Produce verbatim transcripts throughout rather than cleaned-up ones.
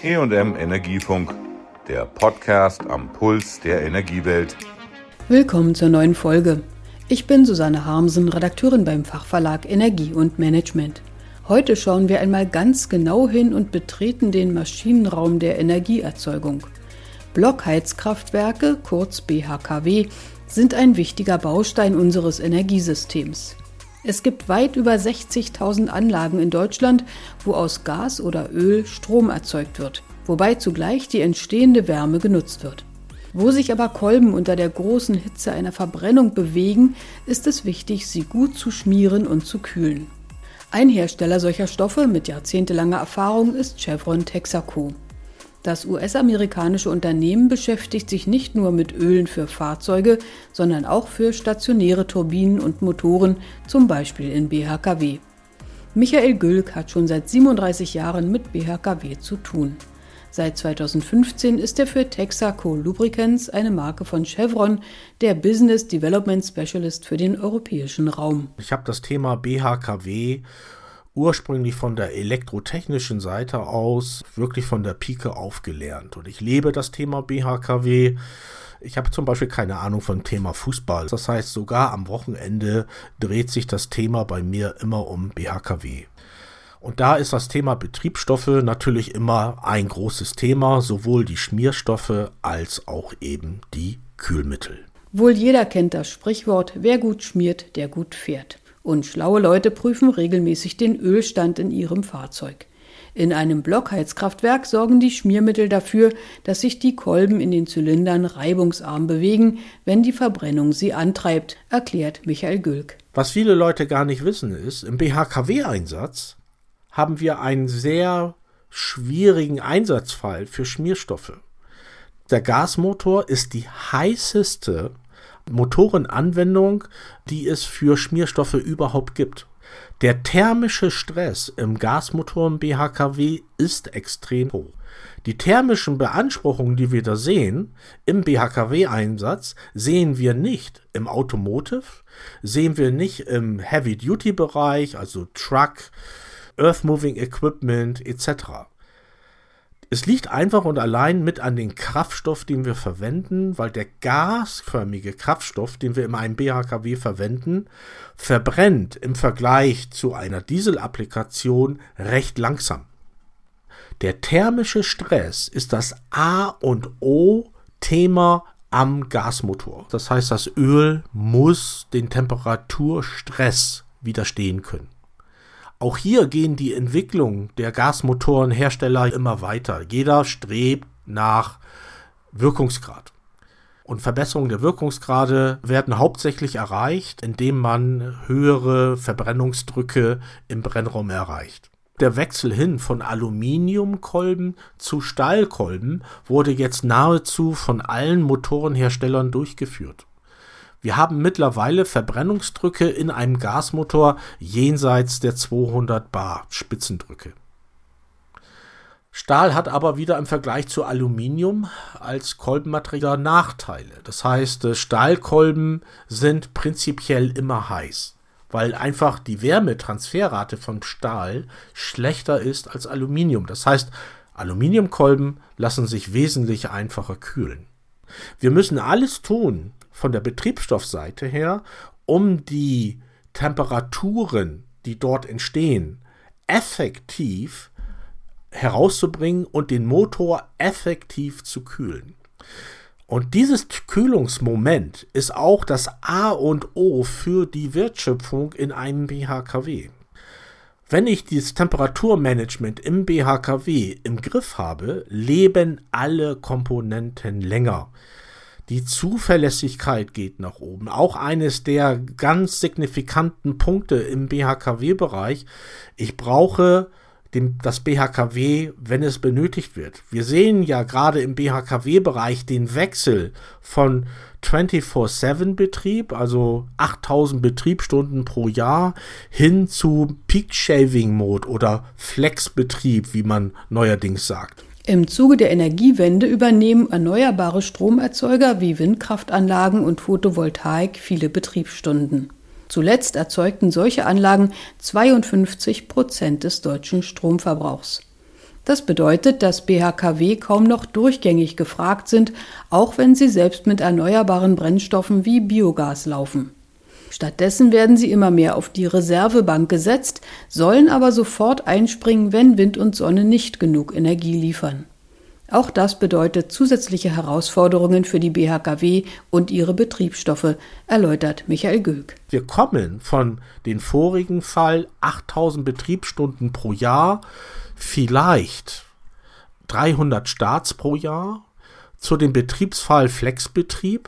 E und M Energiefunk, der Podcast am Puls der Energiewelt. Willkommen zur neuen Folge. Ich bin Susanne Harmsen, Redakteurin beim Fachverlag Energie und Management. Heute schauen wir einmal ganz genau hin und betreten den Maschinenraum der Energieerzeugung. Blockheizkraftwerke, kurz B H K W, sind ein wichtiger Baustein unseres Energiesystems. Es gibt weit über sechzigtausend Anlagen in Deutschland, wo aus Gas oder Öl Strom erzeugt wird, wobei zugleich die entstehende Wärme genutzt wird. Wo sich aber Kolben unter der großen Hitze einer Verbrennung bewegen, ist es wichtig, sie gut zu schmieren und zu kühlen. Ein Hersteller solcher Stoffe mit jahrzehntelanger Erfahrung ist Chevron Texaco. Das U S-amerikanische Unternehmen beschäftigt sich nicht nur mit Ölen für Fahrzeuge, sondern auch für stationäre Turbinen und Motoren, zum Beispiel in B H K W. Michael Gülk hat schon seit siebenunddreißig Jahren mit B H K W zu tun. Seit zweitausendfünfzehn ist er für Texaco Lubricants, eine Marke von Chevron, der Business Development Specialist für den europäischen Raum. Ich habe das Thema B H K W ursprünglich von der elektrotechnischen Seite aus wirklich von der Pike auf gelernt. Und ich lebe das Thema B H K W. Ich habe zum Beispiel keine Ahnung vom Thema Fußball. Das heißt, sogar am Wochenende dreht sich das Thema bei mir immer um B H K W. Und da ist das Thema Betriebsstoffe natürlich immer ein großes Thema, sowohl die Schmierstoffe als auch eben die Kühlmittel. Wohl jeder kennt das Sprichwort, wer gut schmiert, der gut fährt. Und schlaue Leute prüfen regelmäßig den Ölstand in ihrem Fahrzeug. In einem Blockheizkraftwerk sorgen die Schmiermittel dafür, dass sich die Kolben in den Zylindern reibungsarm bewegen, wenn die Verbrennung sie antreibt, erklärt Michael Gülk. Was viele Leute gar nicht wissen ist, im B H K W-Einsatz haben wir einen sehr schwierigen Einsatzfall für Schmierstoffe. Der Gasmotor ist die heißeste Motorenanwendung, die es für Schmierstoffe überhaupt gibt. Der thermische Stress im Gasmotoren B H K W ist extrem hoch. Die thermischen Beanspruchungen, die wir da sehen im B H K W-Einsatz, sehen wir nicht im Automotive, sehen wir nicht im Heavy-Duty-Bereich, also Truck, Earth-Moving Equipment et cetera. Es liegt einfach und allein mit an den Kraftstoff, den wir verwenden, weil der gasförmige Kraftstoff, den wir in einem B H K W verwenden, verbrennt im Vergleich zu einer Dieselapplikation recht langsam. Der thermische Stress ist das A und O-Thema am Gasmotor. Das heißt, das Öl muss den Temperaturstress widerstehen können. Auch hier gehen die Entwicklungen der Gasmotorenhersteller immer weiter. Jeder strebt nach Wirkungsgrad. Und Verbesserungen der Wirkungsgrade werden hauptsächlich erreicht, indem man höhere Verbrennungsdrücke im Brennraum erreicht. Der Wechsel hin von Aluminiumkolben zu Stahlkolben wurde jetzt nahezu von allen Motorenherstellern durchgeführt. Wir haben mittlerweile Verbrennungsdrücke in einem Gasmotor jenseits der zweihundert Bar Spitzendrücke. Stahl hat aber wieder im Vergleich zu Aluminium als Kolbenmaterial Nachteile. Das heißt, Stahlkolben sind prinzipiell immer heiß, weil einfach die Wärmetransferrate von Stahl schlechter ist als Aluminium. Das heißt, Aluminiumkolben lassen sich wesentlich einfacher kühlen. Wir müssen alles tun, von der Betriebsstoffseite her, um die Temperaturen, die dort entstehen, effektiv herauszubringen und den Motor effektiv zu kühlen. Und dieses Kühlungsmoment ist auch das A und O für die Wertschöpfung in einem B H K W. Wenn ich dieses Temperaturmanagement im B H K W im Griff habe, leben alle Komponenten länger. Die Zuverlässigkeit geht nach oben. Auch eines der ganz signifikanten Punkte im B H K W-Bereich. Ich brauche dem, das B H K W, wenn es benötigt wird. Wir sehen ja gerade im B H K W-Bereich den Wechsel von vierundzwanzig sieben Betrieb, also achttausend Betriebsstunden pro Jahr, hin zu Peak Shaving Mode oder Flex-Betrieb, wie man neuerdings sagt. Im Zuge der Energiewende übernehmen erneuerbare Stromerzeuger wie Windkraftanlagen und Photovoltaik viele Betriebsstunden. Zuletzt erzeugten solche Anlagen zweiundfünfzig Prozent des deutschen Stromverbrauchs. Das bedeutet, dass B H K W kaum noch durchgängig gefragt sind, auch wenn sie selbst mit erneuerbaren Brennstoffen wie Biogas laufen. Stattdessen werden sie immer mehr auf die Reservebank gesetzt, sollen aber sofort einspringen, wenn Wind und Sonne nicht genug Energie liefern. Auch das bedeutet zusätzliche Herausforderungen für die B H K W und ihre Betriebsstoffe, erläutert Michael Göck. Wir kommen von dem vorigen Fall achttausend Betriebsstunden pro Jahr, vielleicht dreihundert Starts pro Jahr, zu dem Betriebsfall Flexbetrieb,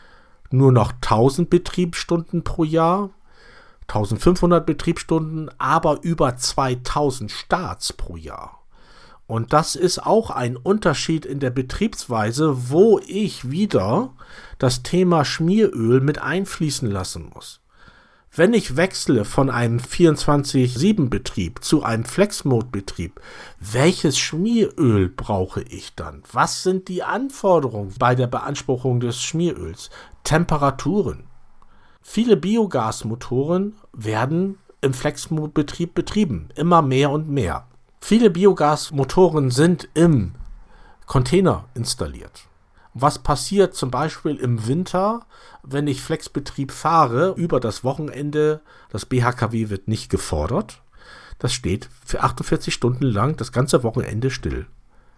nur noch tausend Betriebsstunden pro Jahr, eintausendfünfhundert Betriebsstunden, aber über zweitausend Starts pro Jahr. Und das ist auch ein Unterschied in der Betriebsweise, wo ich wieder das Thema Schmieröl mit einfließen lassen muss. Wenn ich wechsle von einem vierundzwanzig sieben Betrieb zu einem Flex-Mode-Betrieb, welches Schmieröl brauche ich dann? Was sind die Anforderungen bei der Beanspruchung des Schmieröls? Temperaturen. Viele Biogasmotoren werden im Flex-Mode-Betrieb betrieben, immer mehr und mehr. Viele Biogasmotoren sind im Container installiert. Was passiert zum Beispiel im Winter, wenn ich Flexbetrieb fahre, über das Wochenende, das B H K W wird nicht gefordert. Das steht für achtundvierzig Stunden lang das ganze Wochenende still.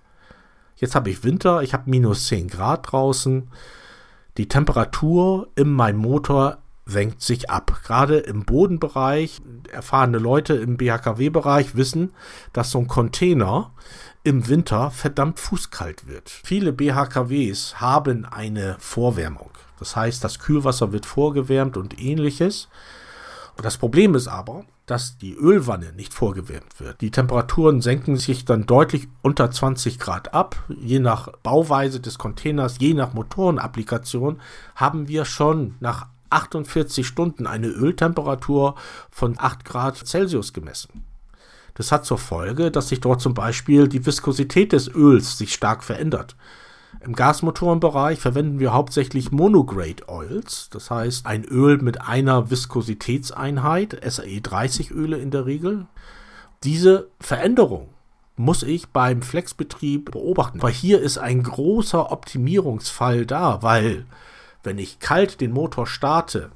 Jetzt habe ich Winter, ich habe minus zehn Grad draußen. Die Temperatur in meinem Motor senkt sich ab. Gerade im Bodenbereich, erfahrene Leute im B H K W-Bereich wissen, dass so ein Container im Winter verdammt fußkalt wird. Viele B H K Ws haben eine Vorwärmung. Das heißt, das Kühlwasser wird vorgewärmt und ähnliches. Und das Problem ist aber, dass die Ölwanne nicht vorgewärmt wird. Die Temperaturen senken sich dann deutlich unter zwanzig Grad ab. Je nach Bauweise des Containers, je nach Motorenapplikation haben wir schon nach achtundvierzig Stunden eine Öltemperatur von acht Grad Celsius gemessen. Das hat zur Folge, dass sich dort zum Beispiel die Viskosität des Öls sich stark verändert. Im Gasmotorenbereich verwenden wir hauptsächlich Monograde Oils, das heißt ein Öl mit einer Viskositätseinheit, S A E dreißig Öle in der Regel. Diese Veränderung muss ich beim Flexbetrieb beobachten, weil hier ist ein großer Optimierungsfall da, weil wenn ich kalt den Motor starte,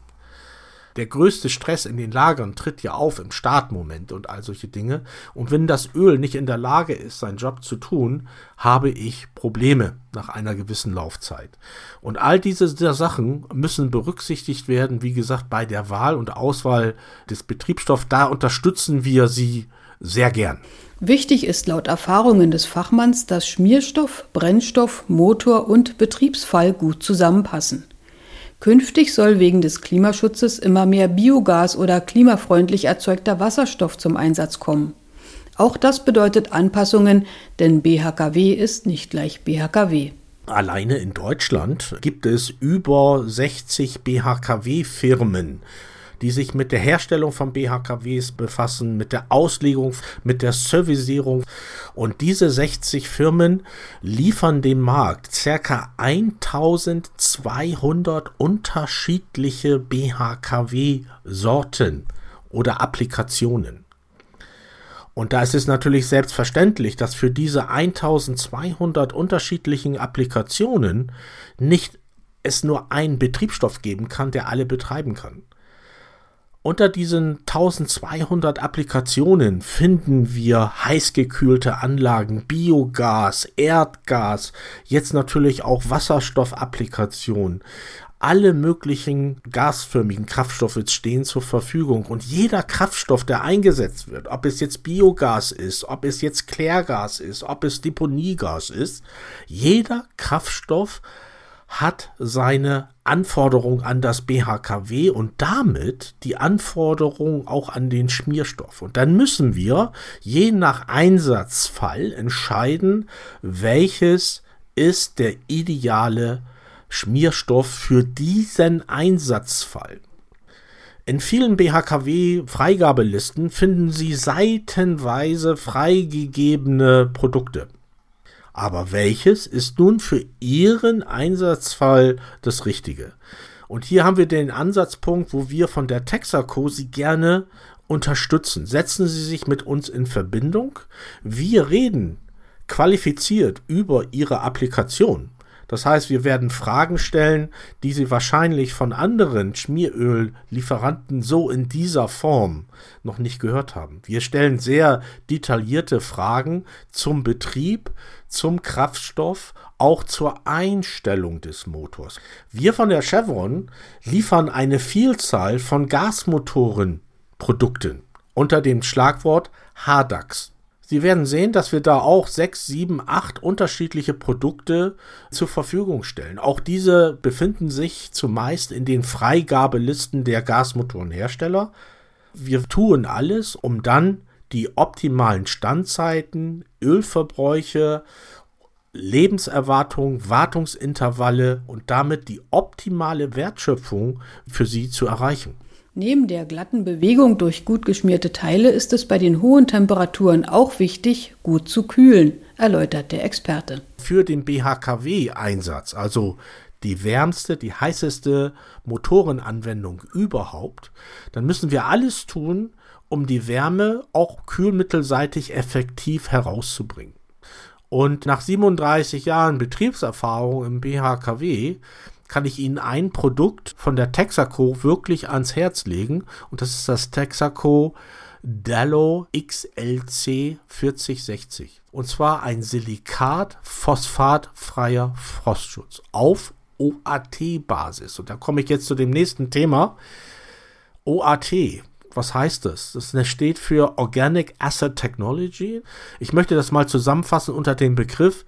der größte Stress in den Lagern tritt ja auf im Startmoment und all solche Dinge. Und wenn das Öl nicht in der Lage ist, seinen Job zu tun, habe ich Probleme nach einer gewissen Laufzeit. Und all diese Sachen müssen berücksichtigt werden, wie gesagt, bei der Wahl und Auswahl des Betriebsstoffs. Da unterstützen wir Sie sehr gern. Wichtig ist laut Erfahrungen des Fachmanns, dass Schmierstoff, Brennstoff, Motor und Betriebsfall gut zusammenpassen. Künftig soll wegen des Klimaschutzes immer mehr Biogas oder klimafreundlich erzeugter Wasserstoff zum Einsatz kommen. Auch das bedeutet Anpassungen, denn B H K W ist nicht gleich B H K W. Alleine in Deutschland gibt es über sechzig B H K W-Firmen, die sich mit der Herstellung von B H K Ws befassen, mit der Auslegung, mit der Servicierung. Und diese sechzig Firmen liefern dem Markt ca. eintausendzweihundert unterschiedliche B H K W-Sorten oder Applikationen. Und da ist es natürlich selbstverständlich, dass für diese eintausendzweihundert unterschiedlichen Applikationen nicht es nur einen Betriebsstoff geben kann, der alle betreiben kann. Unter diesen eintausendzweihundert Applikationen finden wir heißgekühlte Anlagen, Biogas, Erdgas, jetzt natürlich auch Wasserstoffapplikationen. Alle möglichen gasförmigen Kraftstoffe stehen zur Verfügung und jeder Kraftstoff, der eingesetzt wird, ob es jetzt Biogas ist, ob es jetzt Klärgas ist, ob es Deponiegas ist, jeder Kraftstoff hat seine Anforderung an das B H K W und damit die Anforderung auch an den Schmierstoff. Und dann müssen wir je nach Einsatzfall entscheiden, welches ist der ideale Schmierstoff für diesen Einsatzfall. In vielen B H K W-Freigabelisten finden Sie seitenweise freigegebene Produkte. Aber welches ist nun für Ihren Einsatzfall das Richtige? Und hier haben wir den Ansatzpunkt, wo wir von der Texaco Sie gerne unterstützen. Setzen Sie sich mit uns in Verbindung. Wir reden qualifiziert über ihre Applikation. Das heißt, wir werden Fragen stellen, die Sie wahrscheinlich von anderen Schmieröllieferanten so in dieser Form noch nicht gehört haben. Wir stellen sehr detaillierte Fragen zum Betrieb, zum Kraftstoff, auch zur Einstellung des Motors. Wir von der Chevron liefern eine Vielzahl von Gasmotorenprodukten unter dem Schlagwort H D A X. Sie werden sehen, dass wir da auch sechs, sieben, acht unterschiedliche Produkte zur Verfügung stellen. Auch diese befinden sich zumeist in den Freigabelisten der Gasmotorenhersteller. Wir tun alles, um dann die optimalen Standzeiten, Ölverbräuche, Lebenserwartung, Wartungsintervalle und damit die optimale Wertschöpfung für Sie zu erreichen. Neben der glatten Bewegung durch gut geschmierte Teile ist es bei den hohen Temperaturen auch wichtig, gut zu kühlen, erläutert der Experte. Für den B H K W-Einsatz, also die wärmste, die heißeste Motorenanwendung überhaupt, dann müssen wir alles tun, um die Wärme auch kühlmittelseitig effektiv herauszubringen. Und nach siebenunddreißig Jahren Betriebserfahrung im B H K W kann ich Ihnen ein Produkt von der Texaco wirklich ans Herz legen. Und das ist das Texaco Dallo X L C vierzig sechzig. Und zwar ein Silikat-phosphatfreier Frostschutz auf O A T-Basis. Und da komme ich jetzt zu dem nächsten Thema. O A T. Was heißt das? Das steht für Organic Acid Technology. Ich möchte das mal zusammenfassen unter dem Begriff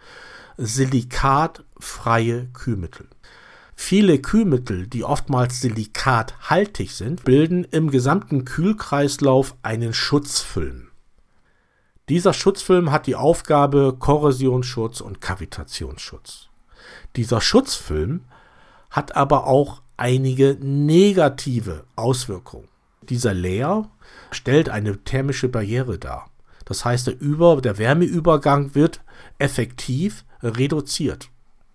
silikatfreie Kühlmittel. Viele Kühlmittel, die oftmals silikathaltig sind, bilden im gesamten Kühlkreislauf einen Schutzfilm. Dieser Schutzfilm hat die Aufgabe Korrosionsschutz und Kavitationsschutz. Dieser Schutzfilm hat aber auch einige negative Auswirkungen. Dieser Layer stellt eine thermische Barriere dar. Das heißt, der, Über-, der Wärmeübergang wird effektiv reduziert.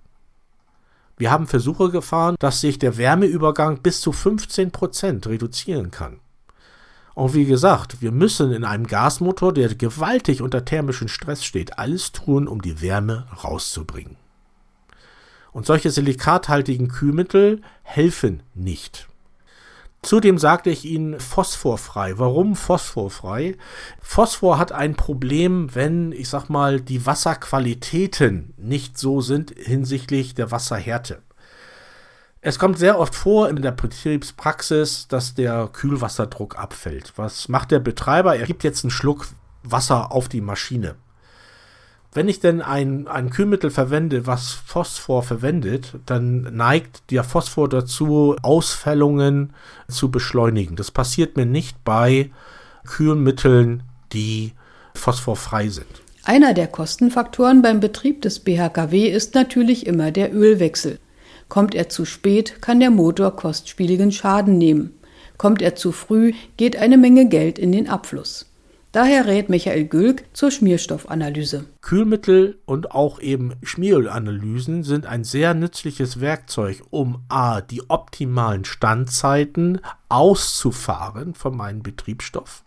Wir haben Versuche gefahren, dass sich der Wärmeübergang bis zu fünfzehn Prozent reduzieren kann. Und wie gesagt, wir müssen in einem Gasmotor, der gewaltig unter thermischen Stress steht, alles tun, um die Wärme rauszubringen. Und solche silikathaltigen Kühlmittel helfen nicht. Zudem sagte ich Ihnen phosphorfrei. Warum phosphorfrei? Phosphor hat ein Problem, wenn, ich sag mal, die Wasserqualitäten nicht so sind hinsichtlich der Wasserhärte. Es kommt sehr oft vor in der Betriebspraxis, dass der Kühlwasserdruck abfällt. Was macht der Betreiber? Er gibt jetzt einen Schluck Wasser auf die Maschine. Wenn ich denn ein, ein Kühlmittel verwende, was Phosphor verwendet, dann neigt der Phosphor dazu, Ausfällungen zu beschleunigen. Das passiert mir nicht bei Kühlmitteln, die phosphorfrei sind. Einer der Kostenfaktoren beim Betrieb des B H K W ist natürlich immer der Ölwechsel. Kommt er zu spät, kann der Motor kostspieligen Schaden nehmen. Kommt er zu früh, geht eine Menge Geld in den Abfluss. Daher rät Michael Gülk zur Schmierstoffanalyse. Kühlmittel und auch eben Schmierölanalysen sind ein sehr nützliches Werkzeug, um a. die optimalen Standzeiten auszufahren von meinem Betriebsstoff.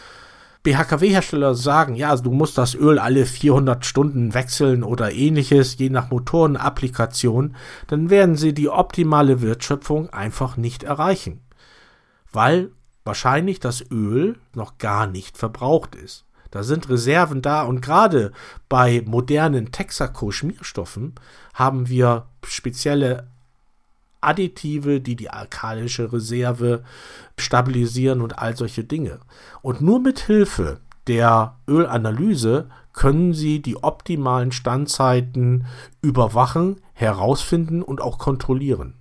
B H K W-Hersteller sagen, ja, also du musst das Öl alle vierhundert Stunden wechseln oder ähnliches, je nach Motorenapplikation, dann werden sie die optimale Wertschöpfung einfach nicht erreichen, weil wahrscheinlich das Öl noch gar nicht verbraucht ist. Da sind Reserven da und gerade bei modernen Texaco-Schmierstoffen haben wir spezielle Additive, die die alkalische Reserve stabilisieren und all solche Dinge. Und nur mit Hilfe der Ölanalyse können Sie die optimalen Standzeiten überwachen, herausfinden und auch kontrollieren.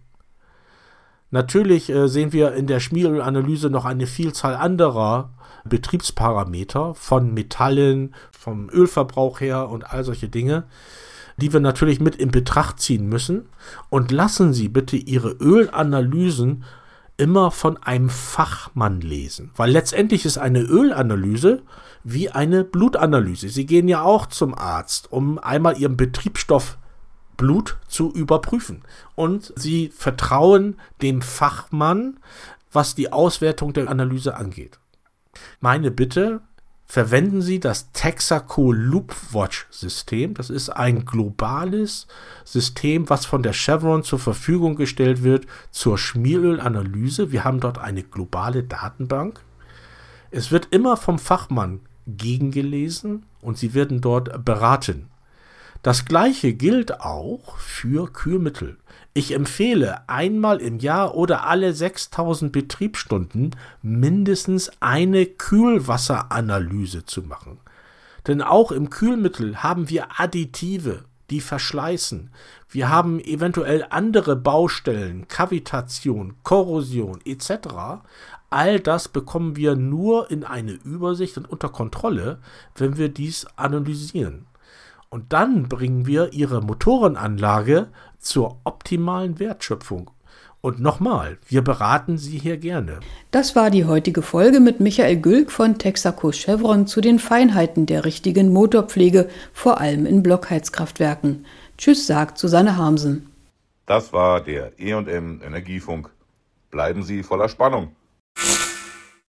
Natürlich äh, sehen wir in der Schmierölanalyse noch eine Vielzahl anderer Betriebsparameter von Metallen, vom Ölverbrauch her und all solche Dinge, die wir natürlich mit in Betracht ziehen müssen. Und lassen Sie bitte Ihre Ölanalysen immer von einem Fachmann lesen, weil letztendlich ist eine Ölanalyse wie eine Blutanalyse. Sie gehen ja auch zum Arzt, um einmal Ihren Betriebsstoff Blut zu überprüfen. Und Sie vertrauen dem Fachmann, was die Auswertung der Analyse angeht. Meine Bitte, verwenden Sie das Texaco Loopwatch-System. Das ist ein globales System, was von der Chevron zur Verfügung gestellt wird zur Schmierölanalyse. Wir haben dort eine globale Datenbank. Es wird immer vom Fachmann gegengelesen und Sie werden dort beraten. Das Gleiche gilt auch für Kühlmittel. Ich empfehle, einmal im Jahr oder alle sechstausend Betriebsstunden mindestens eine Kühlwasseranalyse zu machen. Denn auch im Kühlmittel haben wir Additive, die verschleißen. Wir haben eventuell andere Baustellen, Kavitation, Korrosion et cetera. All das bekommen wir nur in eine Übersicht und unter Kontrolle, wenn wir dies analysieren. Und dann bringen wir Ihre Motorenanlage zur optimalen Wertschöpfung. Und nochmal, wir beraten Sie hier gerne. Das war die heutige Folge mit Michael Gülk von Texaco Chevron zu den Feinheiten der richtigen Motorpflege, vor allem in Blockheizkraftwerken. Tschüss, sagt Susanne Harmsen. Das war der E und M Energiefunk. Bleiben Sie voller Spannung.